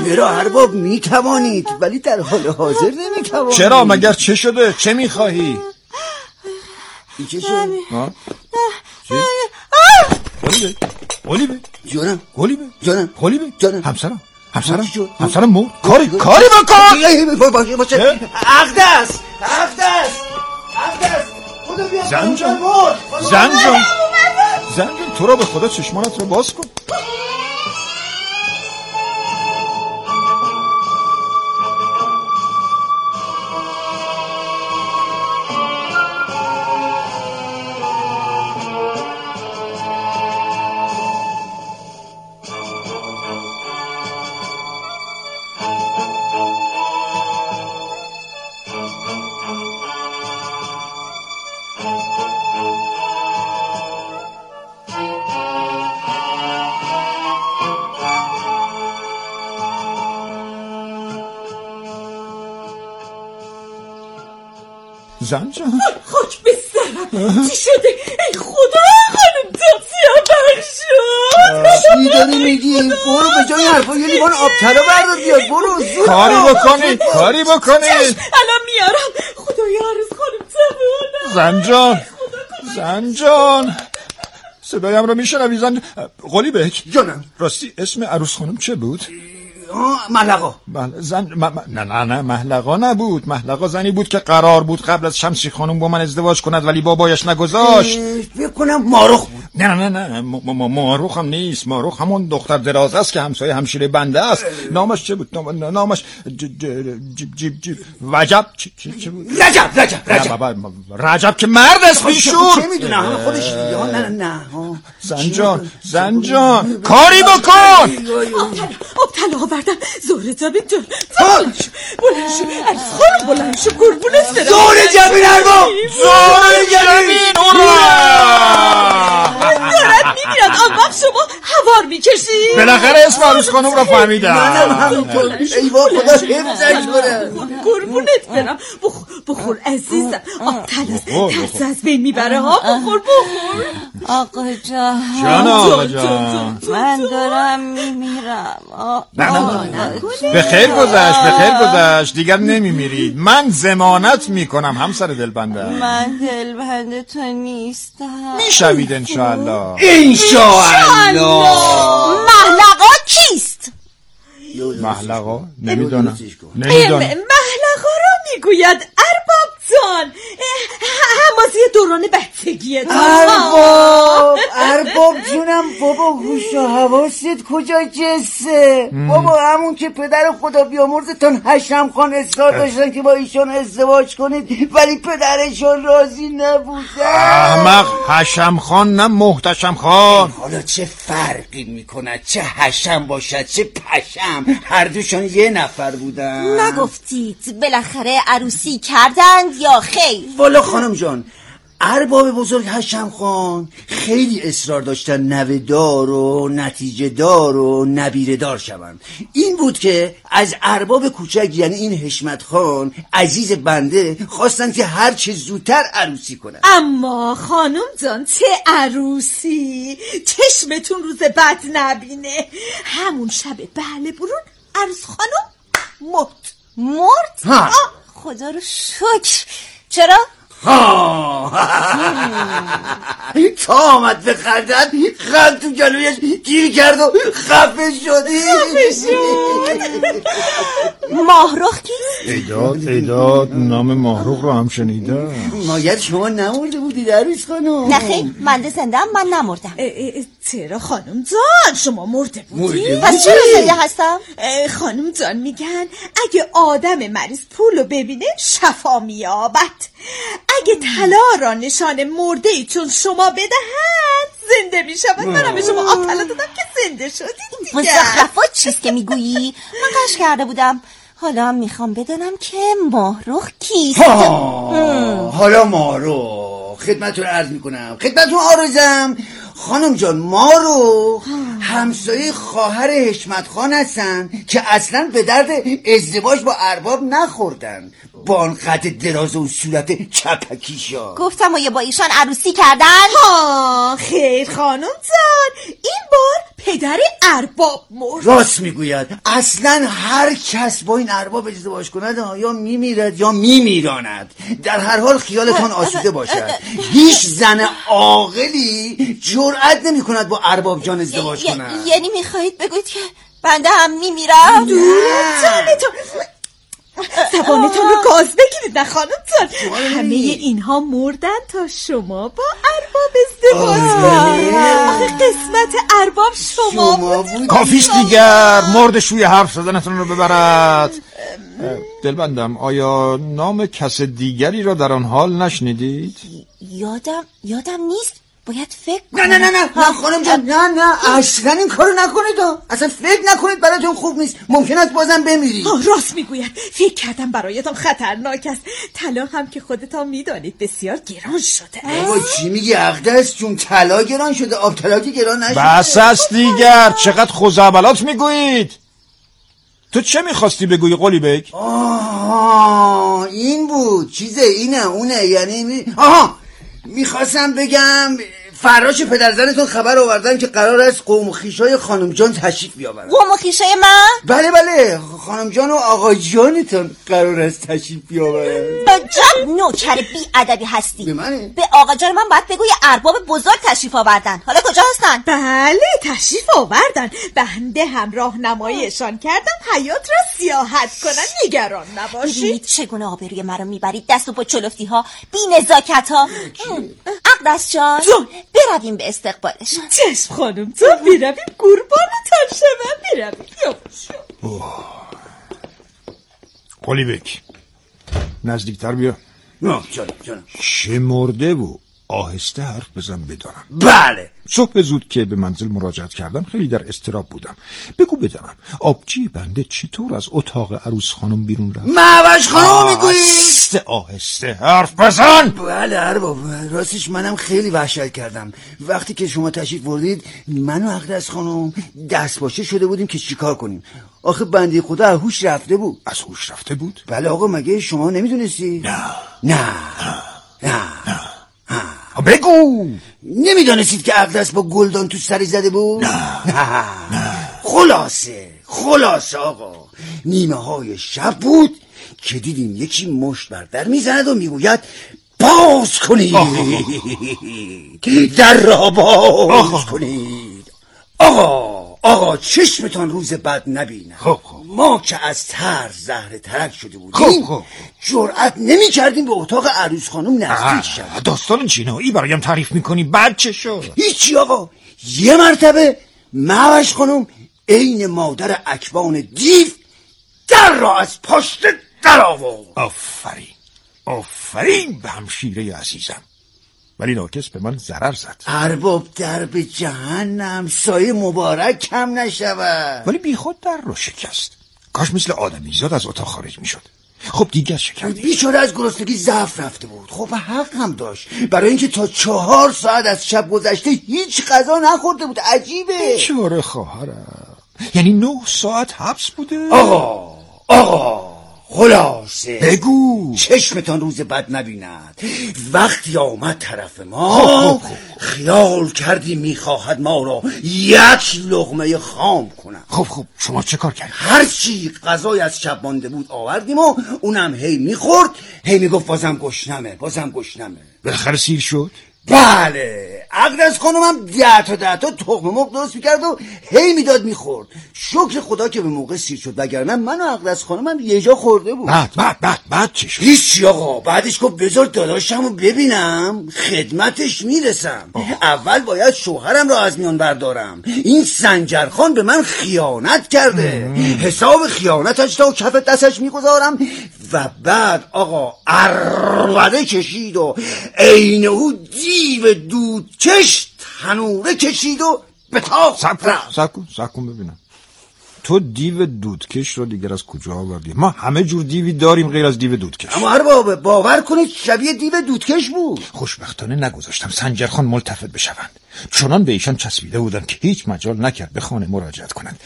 چرا ارباب میتوانید ولی در حال حاضر نمیتوانید. چرا؟ مگر چه شده؟ چه میخواهی؟ این چه شده؟ قلیبه جانم قلیبه جانم همسرم مرد. کاری بکن. باشه اقدس زن جان تو را به خدا چشمانت رو باز کن. زن جان خاک به سرم. چی شده؟ ای خدا خانم سیاه شد. چی داری میگی؟ برو به جای حرفا یه لیوان آب طلا بردار بیاد. برو زود کاری بکنید. الان میارم. خدایا عروس خانم تبونه. زن جان صدایم رو میشنوی زن؟ قلیبک جانم. راستی اسم عروس خانم چه بود؟ محلقا. بله زن نه محلقا نبود. محلقا زنی بود که قرار بود قبل از شمسی خانم با من ازدواج کند ولی بابایش نگذاشت. فکر کنم ماروخ بود. نه ماروخ هم نیست. ماروخ همون دختر دراز است که همسایه همشیره بنده است. نامش چه بود؟ نامش وجب چه بود؟ رجب که مرد است بیشور. چه میدونم خودش. نه زن جان کاری بکن. آب طلا آوردم. زهره جبین جان بلند شو عروس خانم بلند شو قربونت برم. زهره جبین ارباب دارد میبینم آنوقت شما هوار میکشی. بالاخره اسم عروس خانم را فهمیدم. ای با خدا حفظش کنه. قربونت برم. بخور عزیزم. آب طلا ترس از بین میبره ها. بخور آقا جان من دارم میمیرم. به خیر گذشت دیگر نمیمیرید. من ضمانت میکنم همسر دلبنده. من دلبنده تو نیستم. میشوید انشاءالله. محلقا کیست؟ محلقا نمیدونم. محلقا را میگوید ارباب جان. همازی دوران بچگیه. ارباب جونم. بابا هوش و حواست کجا جسه؟ بابا همون که پدر خدا بیامرزتان حشم خان اصرار داشتن که با ایشان ازدواج کنید ولی پدرشان راضی نبودن. احمق. حشم خان نه محتشم خان. حالا چه فرقی میکند چه حشم باشد چه پشم؟ هر دوشان یه نفر بودن. نگفتید بالاخره عروسی کردند یا خیر؟ والا خانم جان ارباب بزرگ حشم خان خیلی اصرار داشتن نوه دار و نتیجه دار و نبیره دار شوند. این بود که از ارباب کوچک یعنی این حشمت خان عزیز بنده خواستن که هر چه زودتر عروسی کنن. اما خانم جان چه عروسی؟ چشمتون روز بد نبینه. همون شب بله برون عروس خانم مرد؟ خدا رو شکر. چرا؟ تا آمد به خندت خند تو گلویش گیر کرد و خفه شدی. ماهرخ کیست؟ ایداد نام ماهرخ رو هم شنیدم. ماگر شما نمرده بودید عروس خانم؟ نخیر من زندم. من نمردم. چرا خانم جان شما مرده بودی؟ پس چرا زنده هستم؟ خانم جان میگن اگه آدم مریض پولو ببینه شفا میابد. اگه طلا را نشان مرده ای چون شما بدهد زنده میشود. منم به شما آب طلا دادم که زنده شدید دیگه. مزخرفات چیست که میگویی؟ من قش کرده بودم. حالا میخوام بدونم که ماهرخ کیست؟ حالا ماهرخ خدمتتون عرض میکنم. خدمتتون عارضم خانم جان ماهرخ همسایه خواهر حشمت خان هستن که اصلا به درد ازدواج با ارباب نخوردن. با آن قد دراز و صورت چپکیشا. گفتم با ایشان عروسی کردن؟ خیر خانم جان این بار پدر ارباب مرد. راست میگوید. اصلا هر کس با این ارباب ازدواج کند یا میمیرد یا میمیراند. در هر حال خیالتان آسوده باشد. هیچ زن عاقلی جرئت نمی کند با ارباب جان ازدواج کند. یعنی میخواهید بگوید که بنده هم میمیرم؟ زبانتون رو گاز بگیرید نه خانمتون. همه اینها مردن تا شما با ارباب ازدواج کنید. آخه قسمت ارباب شما بود. کافیست دیگر، مردش روی حرف زدنتون رو ببرد. دلبندم، آیا نام کس دیگری را در آن حال نشنیدید؟ یادم نیست. باید فکر نه خانم جان، نه اصلا این کارو نکنید. اصلا فکر نکنید، براتون خوب نیست. ممکن است بازم بمیرید. راست میگوید. فکر کردم برایتان خطرناک است. طلا هم که خودتان میدانید بسیار گران شده. بابا چی میگی اقدس جون؟ طلا گران شده، آب طلا که گران نشده. بس است دیگر، چقدر خزعبلات میگویید. تو چه میخواستی بگویی قلی بیگ؟ این بود چیزه، اینه اونه، یعنی میخواستم بگم فراش پدرزنتون خبر آوردن که قرار است قوم و خویشای خانم جان تشریف بیاورن. قوم و خویشای من؟ بله خانم جان و آقا جانتون قرار است تشریف بیاورن. عجب نوکر بی ادبی هستی. به منه؟ به آقا جان من باید بگوی ارباب بزرگ تشریف آوردن. حالا کجا هستن؟ بله تشریف آوردن. بنده هم راهنماییشان کردم حیات را سیاحت کنن. نگران نباشید. ببینید چگونه آبروی مرا میبرید دست و پا چلفتی ها، بی نزاکت ها. اقدس جان برویم به استقبالشان. چشم خانم تو میرویم، قربانتان شدم. میرویم. قلی بیگ نزدیکتر بیا. جانم چه مرده و آهسته حرف بزن بدانم. بله صبح زود که به منزل مراجعت کردم خیلی در اضطراب بودم. بگو بدانم آبجی بنده چطور از اتاق عروس خانم بیرون رفت؟ معوش خانم میگویی؟ آهسته حرف بزن. بله ارباب، راستش منم خیلی وحشت کردم. وقتی که شما تشریف بردید من و اقدس خانم دست باشه شده بودیم که چیکار کنیم. آخه بنده خدا از هوش رفته بود. از هوش رفته بود؟ بله آقا، مگه شما نمیدونستی؟ نه بگو. نمیدانستید که اقدس با گلدان تو سری زده بود؟ نه. خلاصه آقا، نیمه های شب بود که دیدیم یکی مشت بر در میزند و میگوید باز کنید. در را باز کنید. آقا چشمتان روز بد نبینه. ما که از ترس زهر ترک شده بودیم جرأت نمی کردیم به اتاق عروس خانم نزدیک شد. داستان جنایی برایم تعریف میکنی؟ بعد چه شد؟ هیچی آقا، یه مرتبه معوش خانم عین مادر اکبان دیو در را از پشت در آورد. آفرین به همشیره عزیزم، ولی ناکس به من ضرر زد. ارباب در به جهنم، سایه مبارک کم نشود. ولی بی خود در رو شکست. کاش مثل آدمیزاد از اتاق خارج میشد. خب دیگر شکست. بیچاره از گرسنگی ضعف رفته بود. خب حق هم داشت، برای اینکه تا 4 ساعت از شب گذشته هیچ غذا نخورده بود. عجیبه. بیچاره خواهرم، یعنی 9 ساعت حبس بوده. آقا خلاصه بگو. چشمتان روز بد نبیند. وقتی آمد طرف ما خیال کردی میخواهد ما را یک لقمه خام کنم. خب شما چه کار کردید؟ هرچی غذای از شب مانده بود آوردیم و اونم هی میخورد، هی میگفت بازم گشنمه. بالاخره سیر شد؟ بله، اقدس خانمم 10 تا تخم مرغ درست میکرد و هی میداد میخورد. شکر خدا که به موقع سیر شد، وگرنه من و اقدس خانمم یه جا خورده بود. بعد چی شد؟ هیچی آقا، بعدش گفت بذار داداشمو ببینم، خدمتش میرسم. اول باید شوهرم را از میان بردارم. این سنجرخان به من خیانت کرده. حساب خیانتش تا کف دستش میگذارم و بعد آقا عربده کشید و عین او دیو دودکش تنوره کشید و به تاق. سب کن ببینم. تو دیو دودکش رو دیگر از کجا آوردی؟ ما همه جور دیوی داریم غیر از دیو دودکش. اما ارباب باور کنید شبیه دیو دودکش بود. خوشبختانه نگذاشتم سنجرخان ملتفت بشوند. چنان به ایشان چسبیده بودن که هیچ مجال نکرد به خانه مراجعت کنند.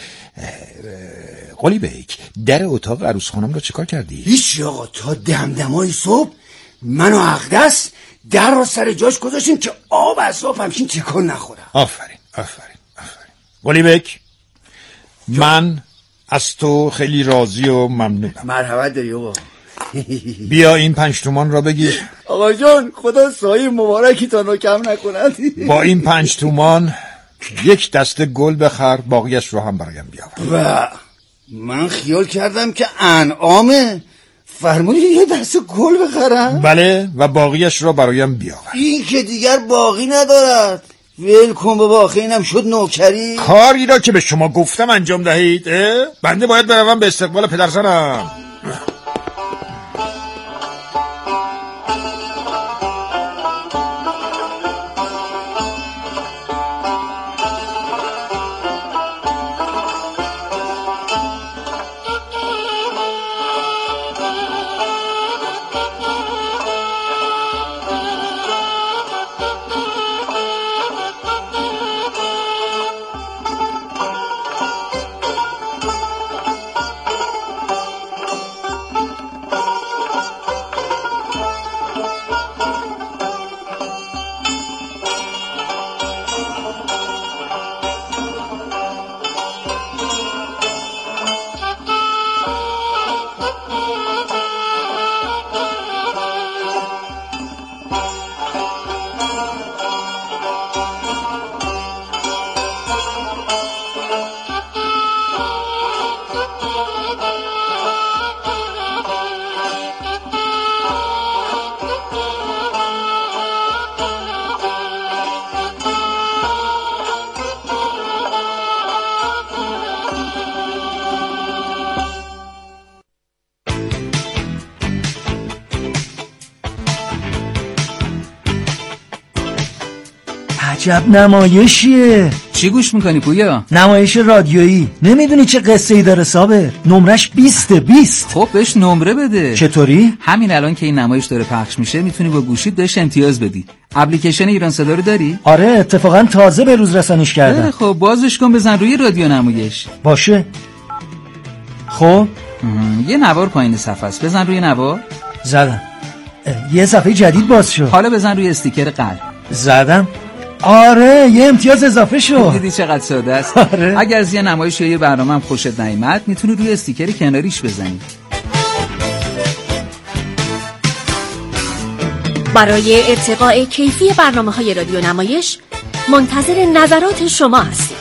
قلی بیگ، در اتاق عروس خانم رو چیکار کردی؟ هیچی آقا، تا دمدمای صبح من و اقدس در رو سر جاش گذاشتیم که آب از صبح همچین تکون نخورم. آفرین. قلیبک، من از تو خیلی راضی و ممنونم. مرحمت داری آقا. بیا این 5 تومان را بگیر. آقا جان خدا سایه مبارکی تا کم نکند. با این 5 تومان 1 دسته گل بخر، باقیش رو هم برایم بیاور. و من خیال کردم که انعامه، فرمودی یه دسته گل بخرم؟ بله، و باقیش را برایم بیاور. این که دیگر باقی ندارد. ول کن بابا، آخه اینم شد نوکری. کاری را که به شما گفتم انجام دهید. بنده باید بروم به استقبال پدرزنم. عجب نمایشیه. چی گوش میکنی پویا؟ نمایش رادیویی. نمیدونی چه قصه ای داره صابر؟ نمرش 20. خب بهش نمره بده. چطوری؟ همین الان که این نمایش داره پخش میشه میتونی با گوشیت بهش امتیاز بدی. اپلیکیشن ایران صدا رو داری؟ آره اتفاقا تازه به روز رسانیش کردم. خب بازش کن، بزن روی رادیو نمایش. باشه. خب یه نوار پایین صفحه است، بزن روی نوار. زدم. یه صفحه جدید باز شد. حالا بزن روی استیکر قلب. زدم. آره یه امتیاز اضافه شد. دیدی چقدر ساده است؟ آره. اگر از یه نمایش یا یه برنامه هم خوشت نیامد میتونی روی استیکر کناریش بزنی. برای ارتقاء کیفی برنامه‌های رادیو نمایش منتظر نظرات شما هستیم.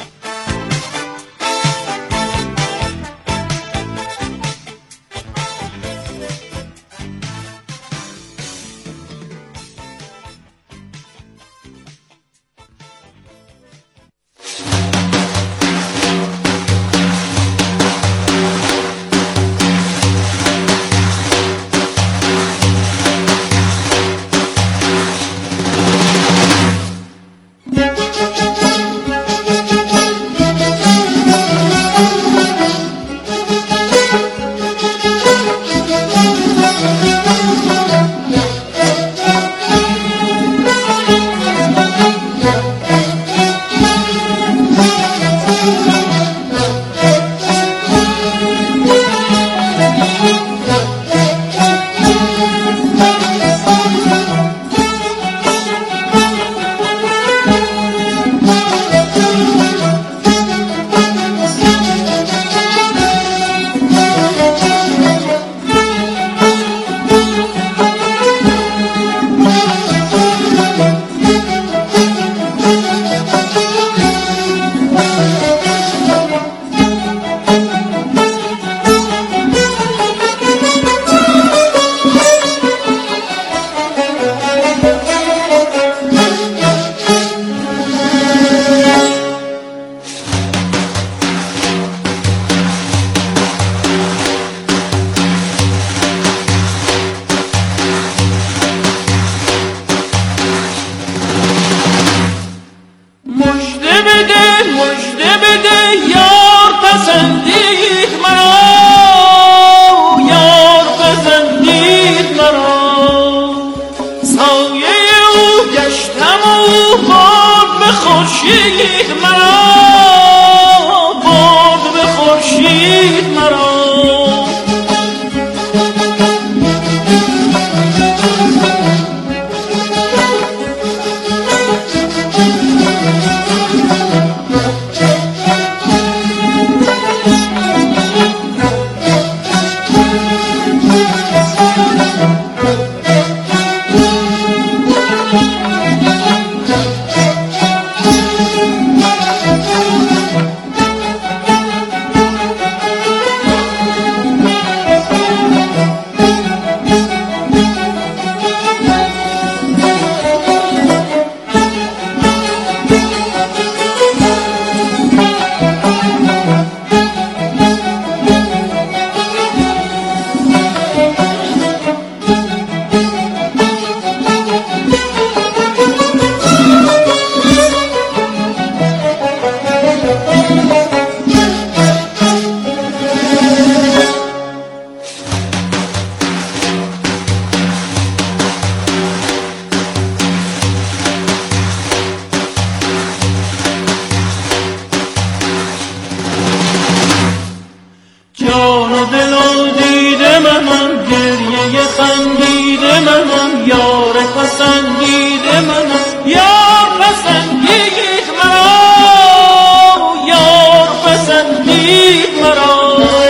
دل و دیده منم، گریه خندیده منم، یار پسندیده منم، یار پسندید مرا، یار پسندید مرا.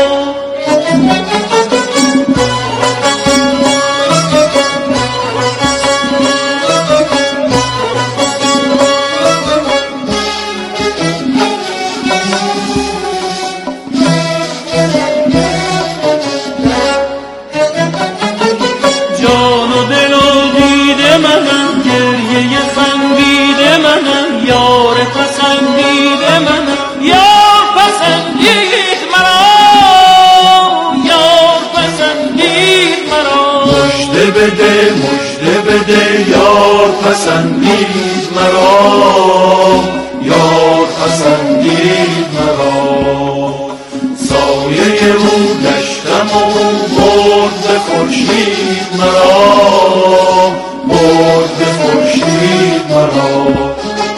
بده مژده بده یار پسندید مرا، یار پسندید مرا. سایه او گشتم و برد به خورشید مرا، برد به خورشید مرا.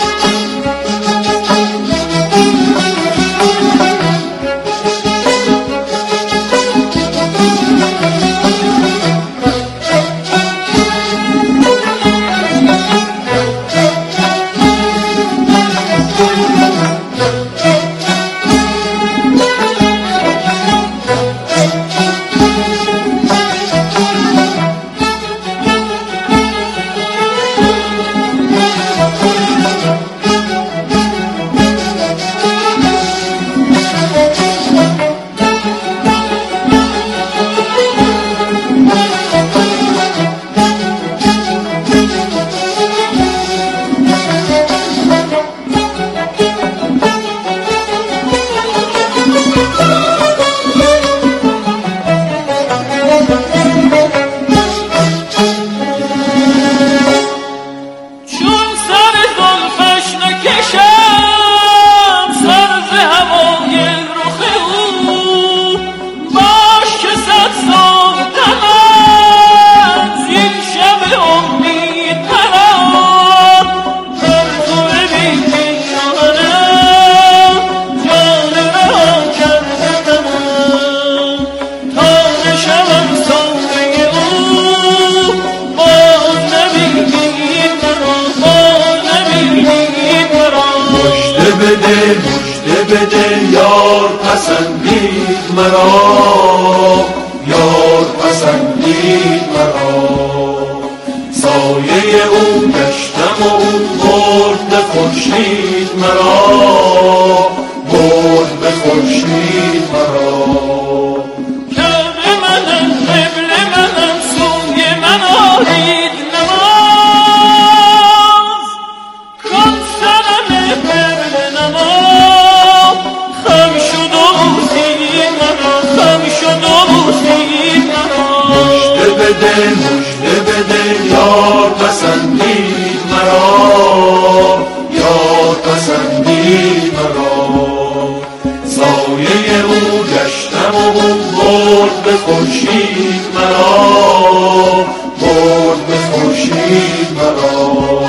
مژده بده یار پسندید مرا، یار پسندید مرا. سایه او گشتم و او برد به خورشید مرا، برد به خورشید مرا. کعبه منم قبله منم سوی من آرید نماز، کن سرم قبله نماز. خم شد و بوسید مرا، خم شد و بوسید مرا. مژده بده مژده بده یار پسندید مرا، یار پسندید مرا. سایه او گشتم و او برد به خورشید مرا، برد به خورشید مرا.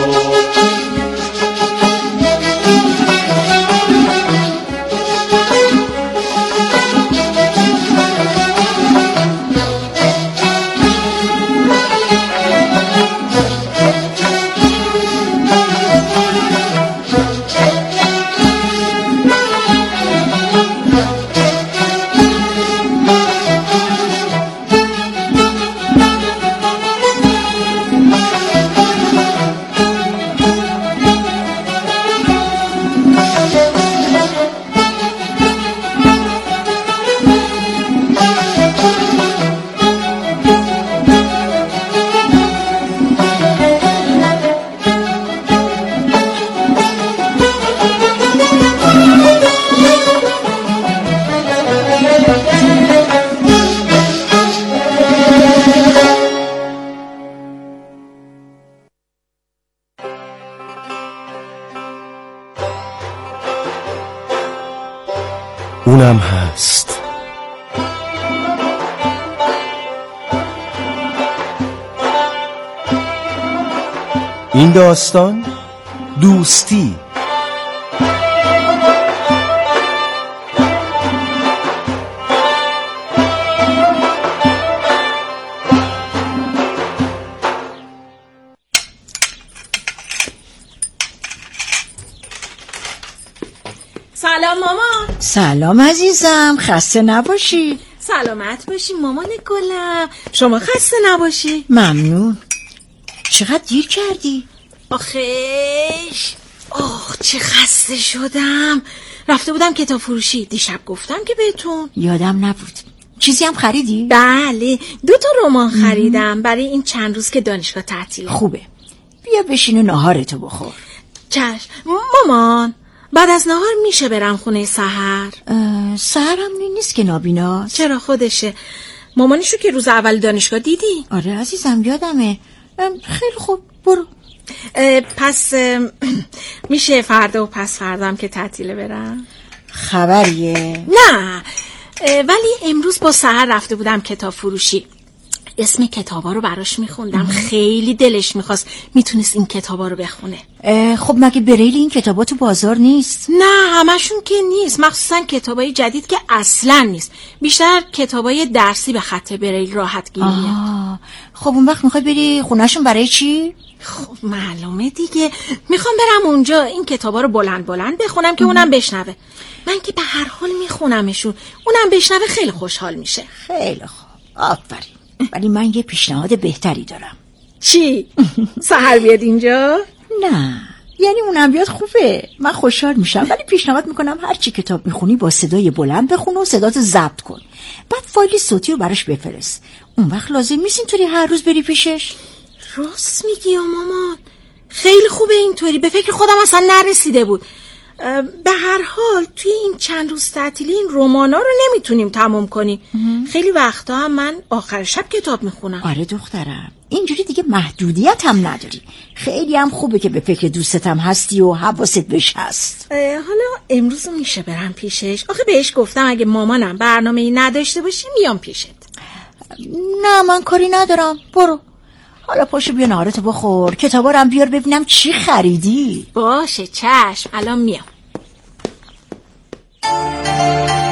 اونم هست. این داستان دوستی. سلام مامان. سلام عزیزم، خسته نباشی. سلامت باشی مامان گلم. شما خسته نباشی. ممنون. چقدر دیر کردی؟ آخیش چه خسته شدم. رفته بودم کتاب فروشی، دیشب گفتم که بهتون. یادم نبود. چیزی هم خریدی؟ بله 2 رمان خریدم برای این چند روز که دانشگاه تعطیله. خوبه، بیا بشین و ناهارتو بخور. چشم. مامان بعد از نهار میشه برم خونه سحر؟ سحر هم نیست که نابیناست. چرا خودشه؟ مامانشو که روز اول دانشگاه دیدی؟ آره عزیزم یادمه. خیلی خوب برو. پس میشه فردا و پس فردام که تعطیله برم؟ خبریه؟ نه ولی امروز با سحر رفته بودم کتاب فروشی، اسم کتابا رو براش میخوندم. خیلی دلش میخواست میتونست این کتابا رو بخونه. خب مگه بریل این کتابا تو بازار نیست؟ نه همشون که نیست، مخصوصا کتابای جدید که اصلا نیست، بیشتر کتابای درسی به خط بریل راحت گیریه. خب اون وقت میخوای بری خونهشون برای چی؟ خب معلومه دیگه، میخوام برم اونجا این کتابا رو بلند بلند بخونم که اونم بشنوه. من که به هر حال میخونمشون، اونم بشنوه خیلی خوشحال میشه. خیلی خوب آفرین. ولی من یه پیشنهاد بهتری دارم. چی؟ سحر بیاد اینجا؟ نه یعنی اونم بیاد خوبه، من خوشحال میشم، ولی پیشنهاد میکنم هر چی کتاب میخونی با صدای بلند بخون و صداتو ضبط کن، بعد فایل صوتی رو براش بفرست. اون وقت لازم نیست اینطوری هر روز بری پیشش. راست میگی یا مامان، خیلی خوبه اینطوری، به فکر خودم اصلا نرسیده بود. به هر حال توی این چند روز تعطیلی این رمانا رو نمیتونیم تموم کنیم. خیلی وقتا هم من آخر شب کتاب میخونم. آره دخترم، اینجوری دیگه محدودیت هم نداری. خیلی هم خوبه که به فکر دوستتم هستی و حواست بهش هست. حالا امروز میشه برم پیشش؟ آخه بهش گفتم اگه مامانم برنامه‌ای نداشته باشی میام پیشت. نه من کاری ندارم، برو. حالا پاشو بیا نهارتو بخور، کتابا رو هم بیار ببینم چی خریدی. باشه چشم، الان میام.